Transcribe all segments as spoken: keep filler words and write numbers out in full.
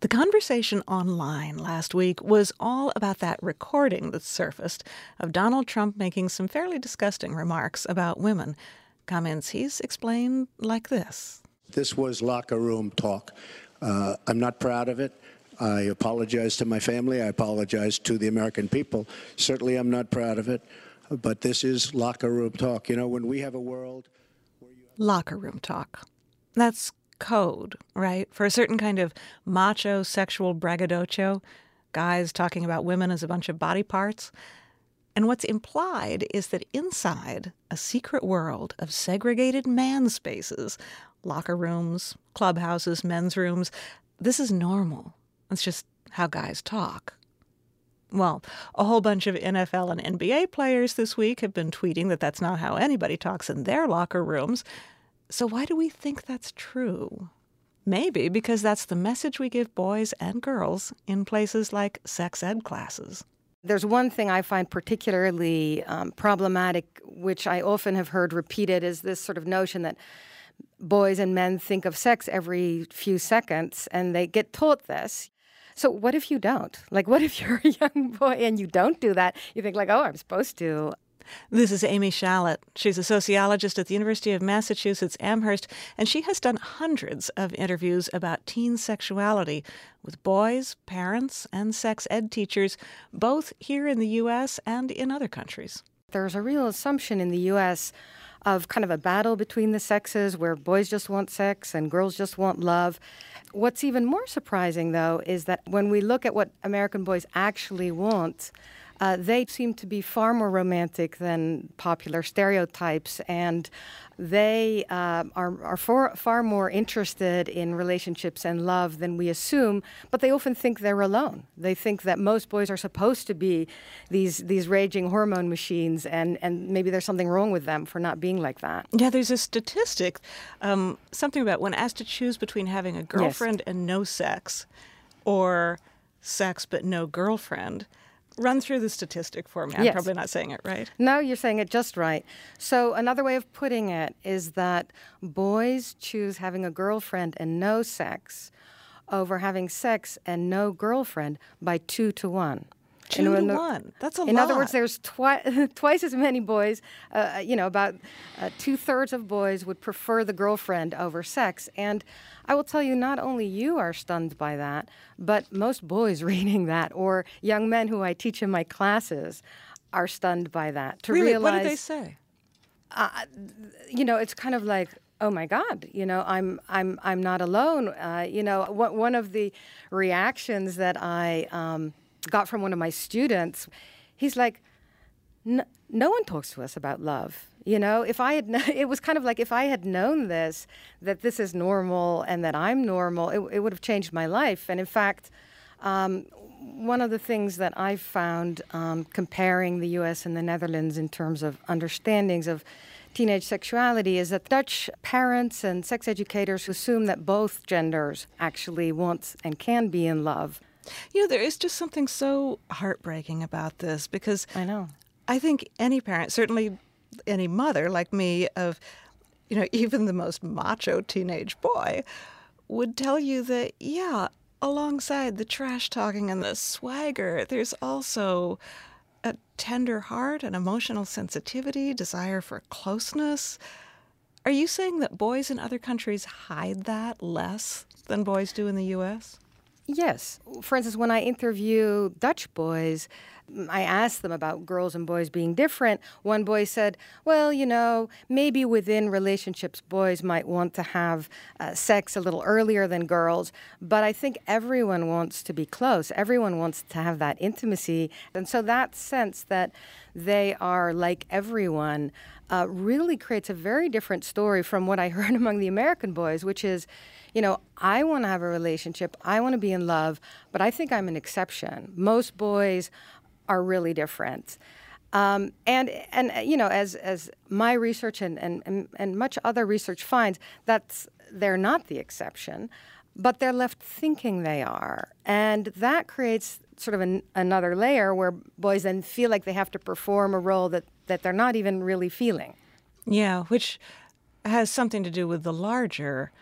The conversation online last week was all about that recording that surfaced of Donald Trump making some fairly disgusting remarks about women. Comments he's explained like this. This was locker room talk. Uh, I'm not proud of it. I apologize to my family. I apologize to the American people. Certainly I'm not proud of it. But this is locker room talk. You know, when we have a world where you have... Locker room talk. That's code, right? For a certain kind of macho sexual braggadocio, guys talking about women as a bunch of body parts. And what's implied is that inside a secret world of segregated man spaces, locker rooms, clubhouses, men's rooms, this is normal. It's just how guys talk. Well, a whole bunch of N F L and N B A players this week have been tweeting that that's not how anybody talks in their locker rooms. So why do we think that's true? Maybe because that's the message we give boys and girls in places like sex ed classes. There's one thing I find particularly um, problematic, which I often have heard repeated, is this sort of notion that boys and men think of sex every few seconds, and they get taught this. So what if you don't? Like, what if you're a young boy and you don't do that? You think like, oh, I'm supposed to. This is Amy Shallett. She's a sociologist at the University of Massachusetts Amherst, and she has done hundreds of interviews about teen sexuality with boys, parents, and sex ed teachers, both here in the U S and in other countries. There's a real assumption in the U S of kind of a battle between the sexes where boys just want sex and girls just want love. What's even more surprising, though, is that when we look at what American boys actually want, Uh, they seem to be far more romantic than popular stereotypes, and they uh, are, are far, far more interested in relationships and love than we assume, but they often think they're alone. They think that most boys are supposed to be these these raging hormone machines, and, and maybe there's something wrong with them for not being like that. Yeah, there's a statistic, um, something about when asked to choose between having a girlfriend Yes. and no sex or sex but no girlfriend. Run through the statistic for me. I'm Yes. probably not saying it right. No, you're saying it just right. So another way of putting it is that boys choose having a girlfriend and no sex over having sex and no girlfriend by two to one. Two In- to in the- one. That's a In lot. other words, there's twi- twice as many boys, uh, you know, about uh, two-thirds of boys would prefer the girlfriend over sex. And I will tell you, not only you are stunned by that, but most boys reading that, or young men who I teach in my classes, are stunned by that. To really? realize, What did they say? you know, it's kind of like, oh my God, you know, I'm I'm I'm not alone. Uh, you know, what, one of the reactions that I um, got from one of my students, he's like, no, no one talks to us about love. You know, if I had, kn- it was kind of like if I had known this, that this is normal and that I'm normal, it, it would have changed my life. And in fact, um, one of the things that I've found um, comparing the U S and the Netherlands in terms of understandings of teenage sexuality is that Dutch parents and sex educators assume that both genders actually want and can be in love. You know, there is just something so heartbreaking about this because I know. I think any parent, certainly any mother like me of, you know, even the most macho teenage boy would tell you that, yeah, alongside the trash talking and the swagger, there's also a tender heart, an emotional sensitivity, desire for closeness. Are you saying that boys in other countries hide that less than boys do in the U S? Yes. For instance, when I interview Dutch boys, I asked them about girls and boys being different. One boy said, well, you know, maybe within relationships, boys might want to have uh, sex a little earlier than girls, but I think everyone wants to be close. Everyone wants to have that intimacy. And so that sense that they are like everyone uh, really creates a very different story from what I heard among the American boys, which is, you know, I want to have a relationship, I want to be in love, but I think I'm an exception. Most boys are really different. Um, and, and you know, as as my research and, and, and much other research finds, that's they're not the exception, but they're left thinking they are. And that creates sort of an, another layer where boys then feel like they have to perform a role that, that they're not even really feeling. Yeah, which has something to do with the larger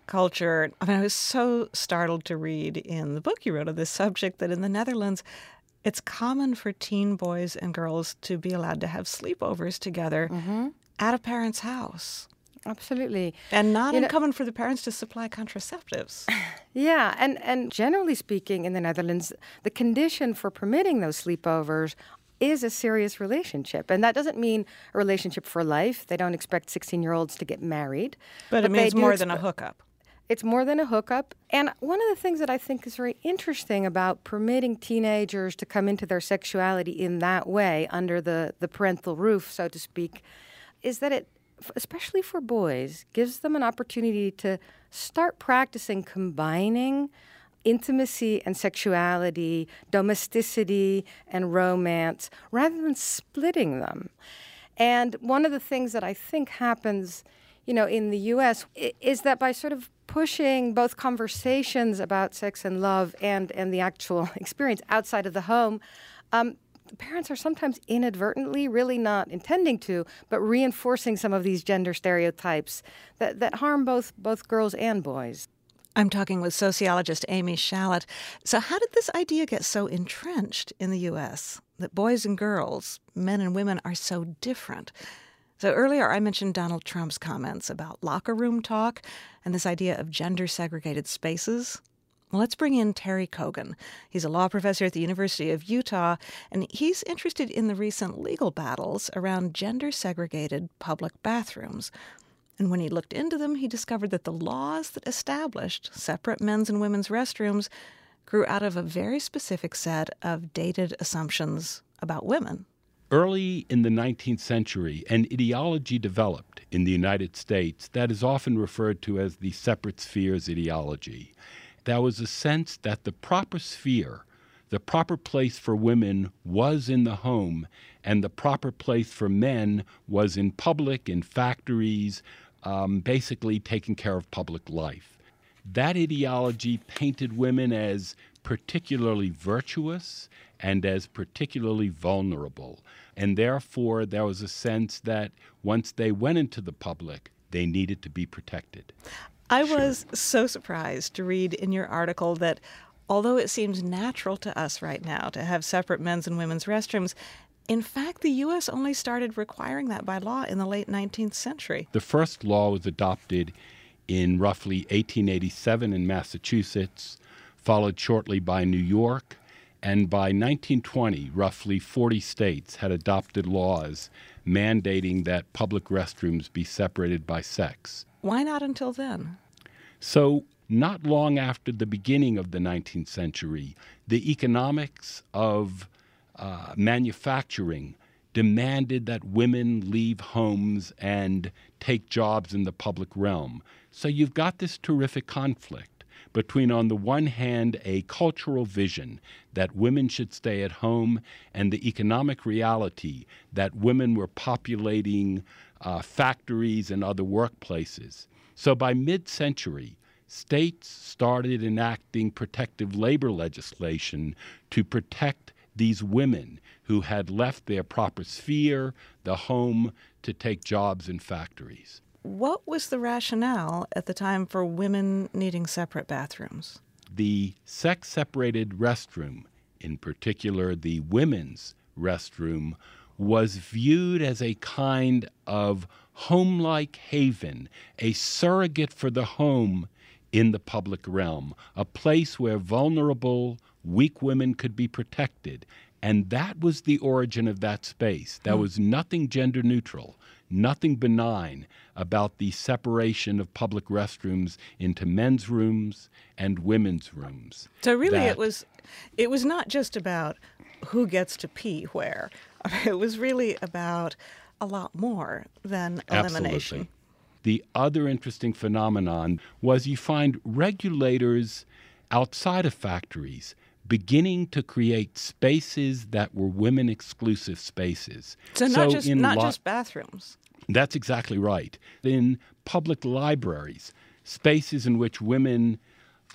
culture. I mean, I was so startled to read in the book you wrote on this subject that in the Netherlands, it's common for teen boys and girls to be allowed to have sleepovers together mm-hmm. at a parent's house. Absolutely. And not you uncommon know, for the parents to supply contraceptives. Yeah, and, and generally speaking in the Netherlands, the condition for permitting those sleepovers is a serious relationship. And that doesn't mean a relationship for life. They don't expect sixteen-year-olds to get married. But, but it means more expe- than a hookup. It's more than a hookup. And one of the things that I think is very interesting about permitting teenagers to come into their sexuality in that way, under the, the parental roof, so to speak, is that it, especially for boys, gives them an opportunity to start practicing combining intimacy and sexuality, domesticity and romance, rather than splitting them. And one of the things that I think happens, you know, in the U S is that by sort of pushing both conversations about sex and love and, and the actual experience outside of the home, um, parents are sometimes inadvertently, really not intending to, but reinforcing some of these gender stereotypes that, that harm both both girls and boys. I'm talking with sociologist Amy Shallot. So how did this idea get so entrenched in the U S, that boys and girls, men and women, are so different? So earlier I mentioned Donald Trump's comments about locker room talk and this idea of gender-segregated spaces. Well, let's bring in Terry Kogan. He's a law professor at the University of Utah, and he's interested in the recent legal battles around gender-segregated public bathrooms. And when he looked into them, he discovered that the laws that established separate men's and women's restrooms grew out of a very specific set of dated assumptions about women. Early in the nineteenth century, an ideology developed in the United States that is often referred to as the separate spheres ideology. There was a sense that the proper sphere, the proper place for women was in the home, and the proper place for men was in public, in factories, um, basically taking care of public life. That ideology painted women as particularly virtuous and as particularly vulnerable. And therefore, there was a sense that once they went into the public, they needed to be protected. I was sure. so surprised to read in your article that although it seems natural to us right now to have separate men's and women's restrooms, in fact, the U S only started requiring that by law in the late nineteenth century. The first law was adopted in roughly eighteen eighty-seven in Massachusetts, followed shortly by New York, and by nineteen twenty, roughly forty states had adopted laws mandating that public restrooms be separated by sex. Why not until then? So, not long after the beginning of the nineteenth century, the economics of uh, manufacturing demanded that women leave homes and take jobs in the public realm. So you've got this terrific conflict between, on the one hand, a cultural vision that women should stay at home and the economic reality that women were populating uh, factories and other workplaces. So by mid-century, states started enacting protective labor legislation to protect these women who had left their proper sphere, the home, to take jobs in factories. What was the rationale at the time for women needing separate bathrooms? The sex-separated restroom, in particular the women's restroom, was viewed as a kind of home-like haven, a surrogate for the home in the public realm, a place where vulnerable, weak women could be protected. And that was the origin of that space. There was nothing gender neutral, nothing benign about the separation of public restrooms into men's rooms and women's rooms. So really that, it was it was not just about who gets to pee where. It was really about a lot more than elimination. Absolutely. The other interesting phenomenon was you find regulators outside of factories beginning to create spaces that were women-exclusive spaces. So not so just not lo- just bathrooms. That's exactly right. In public libraries, spaces in which women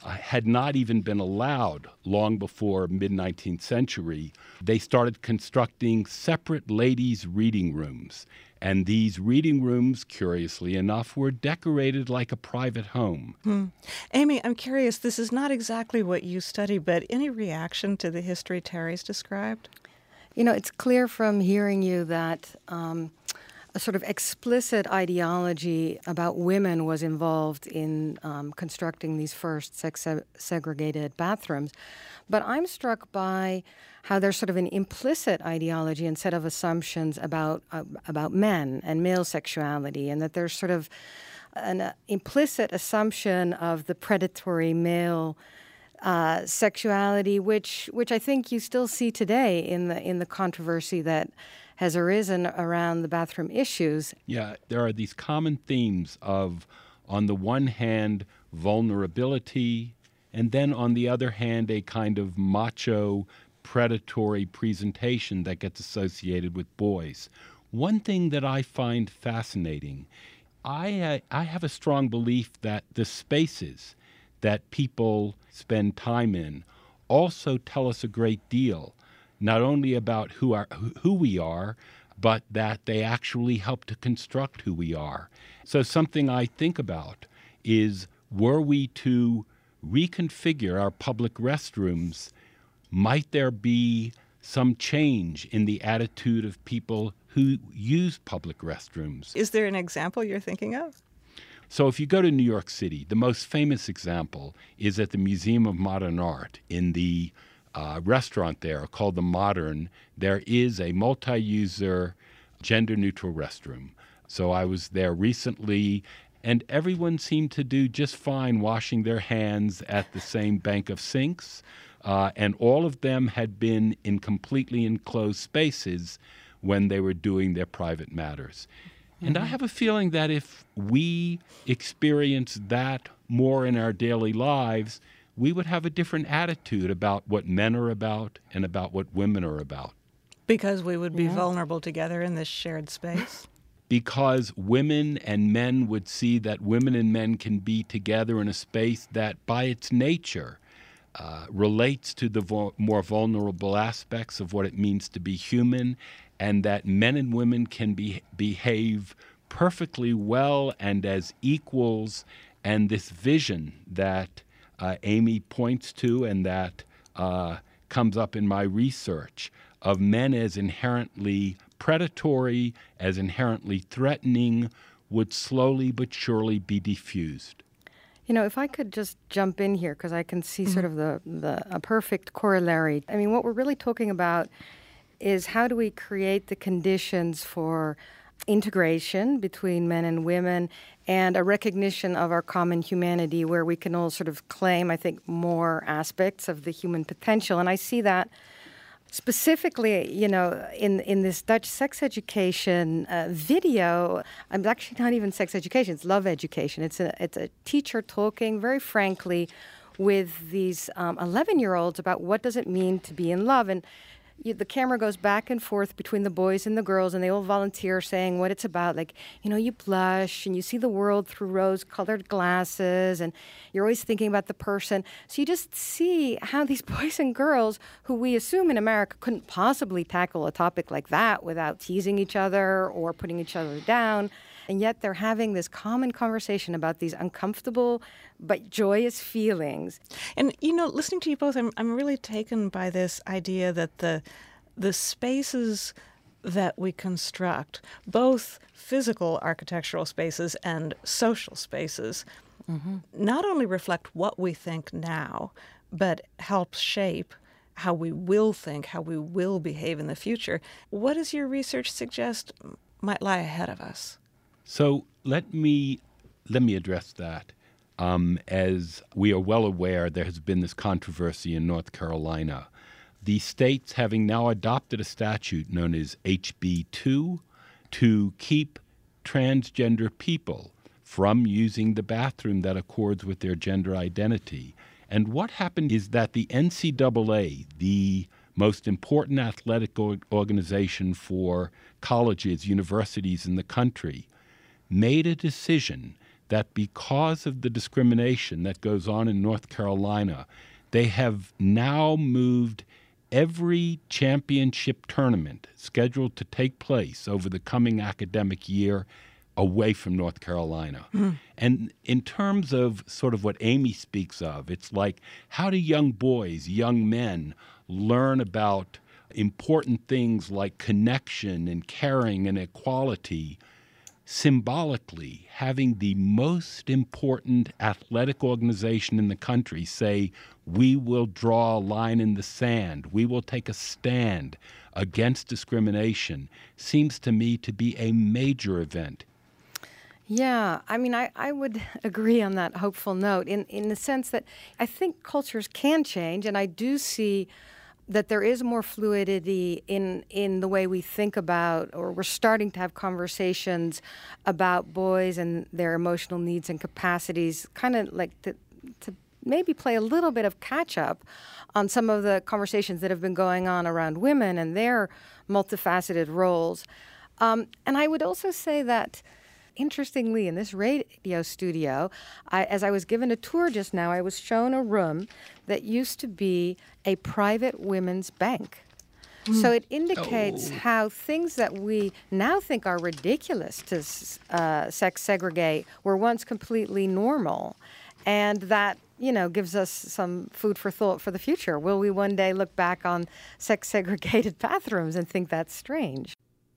uh, had not even been allowed long before mid-nineteenth century. They started constructing separate ladies' reading rooms. And these reading rooms, curiously enough, were decorated like a private home. Hmm. Amy, I'm curious, this is not exactly what you study, but any reaction to the history Terry's described? You know, it's clear from hearing you that um, a sort of explicit ideology about women was involved in um, constructing these first sex-segregated bathrooms. But I'm struck by how there's sort of an implicit ideology and set of assumptions about uh, about men and male sexuality, and that there's sort of an uh, implicit assumption of the predatory male uh, sexuality, which which I think you still see today in the in the controversy that has arisen around the bathroom issues. Yeah, there are these common themes of, on the one hand, vulnerability, and then on the other hand, a kind of macho, predatory presentation that gets associated with boys. One thing that I find fascinating, I, uh, I have a strong belief that the spaces that people spend time in also tell us a great deal, not only about who, are, who we are, but that they actually help to construct who we are. So something I think about is, were we to reconfigure our public restrooms, might there be some change in the attitude of people who use public restrooms? Is there an example you're thinking of? So if you go to New York City, the most famous example is at the Museum of Modern Art. In the uh, restaurant there called The Modern, there is a multi-user, gender-neutral restroom. So I was there recently, and everyone seemed to do just fine washing their hands at the same bank of sinks. Uh, and all of them had been in completely enclosed spaces when they were doing their private matters. Mm-hmm. And I have a feeling that if we experience that more in our daily lives, we would have a different attitude about what men are about and about what women are about. Because we would be Yeah. vulnerable together in this shared space? Because women and men would see that women and men can be together in a space that, by its nature, Uh, relates to the vo- more vulnerable aspects of what it means to be human, and that men and women can be, behave perfectly well and as equals. And this vision that uh, Amy points to and that uh, comes up in my research of men as inherently predatory, as inherently threatening, would slowly but surely be diffused. You know, if I could just jump in here, because I can see mm-hmm. sort of the, the a perfect corollary. I mean, what we're really talking about is how do we create the conditions for integration between men and women and a recognition of our common humanity where we can all sort of claim, I think, more aspects of the human potential. And I see that specifically, you know, in in this Dutch sex education uh, video. I'm actually not even sex education; it's love education. It's a it's a teacher talking very frankly with these um, eleven-year-olds about what does it mean to be in love. And you, the camera goes back and forth between the boys and the girls, and they all volunteer saying what it's about. Like, you know, you blush and you see the world through rose-colored glasses, and you're always thinking about the person. So you just see how these boys and girls, who we assume in America couldn't possibly tackle a topic like that without teasing each other or putting each other down, and yet they're having this common conversation about these uncomfortable but joyous feelings. And, you know, listening to you both, I'm I'm really taken by this idea that the the spaces that we construct, both physical architectural spaces and social spaces, mm-hmm. not only reflect what we think now, but help shape how we will think, how we will behave in the future. What does your research suggest might lie ahead of us? So let me let me address that. Um, as we are well aware, there has been this controversy in North Carolina. The states having now adopted a statute known as H B two to keep transgender people from using the bathroom that accords with their gender identity. And what happened is that the N C double A, the most important athletic organization for colleges, universities in the country, made a decision that because of the discrimination that goes on in North Carolina, they have now moved every championship tournament scheduled to take place over the coming academic year away from North Carolina. Mm. And in terms of sort of what Amy speaks of, it's like, how do young boys, young men learn about important things like connection and caring and equality symbolically? Having the most important athletic organization in the country say, we will draw a line in the sand, we will take a stand against discrimination, seems to me to be a major event. Yeah, I mean, I, I would agree on that hopeful note in, in the sense that I think cultures can change, and I do see that there is more fluidity in, in the way we think about, or we're starting to have conversations about boys and their emotional needs and capacities, kind of like to, to maybe play a little bit of catch-up on some of the conversations that have been going on around women and their multifaceted roles. Um, and I would also say that, interestingly, in this radio studio, I, as I was given a tour just now, I was shown a room that used to be a private women's bank. Mm. So it indicates oh. how things that we now think are ridiculous to uh, sex segregate were once completely normal. And that, you know, gives us some food for thought for the future. Will we one day look back on sex segregated bathrooms and think that's strange?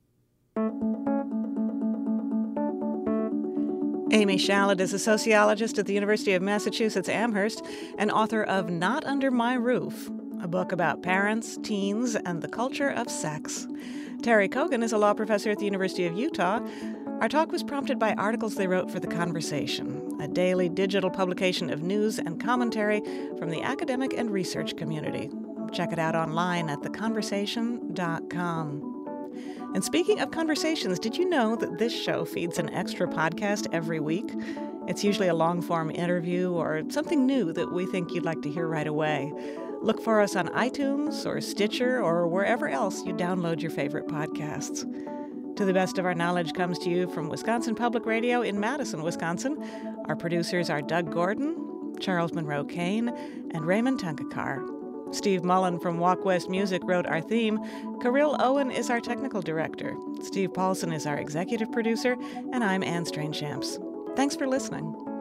Amy Shallot is a sociologist at the University of Massachusetts Amherst and author of Not Under My Roof, a book about parents, teens, and the culture of sex. Terry Kogan is a law professor at the University of Utah. Our talk was prompted by articles they wrote for The Conversation, a daily digital publication of news and commentary from the academic and research community. Check it out online at the conversation dot com. And speaking of conversations, did you know that this show feeds an extra podcast every week? It's usually a long-form interview or something new that we think you'd like to hear right away. Look for us on iTunes or Stitcher or wherever else you download your favorite podcasts. To the Best of Our Knowledge comes to you from Wisconsin Public Radio in Madison, Wisconsin. Our producers are Doug Gordon, Charles Monroe Kane, and Raymond Tunkakar. Steve Mullen from Walk West Music wrote our theme. Kirill Owen is our technical director. Steve Paulson is our executive producer, and I'm Anne Strange-Shamps. Thanks for listening.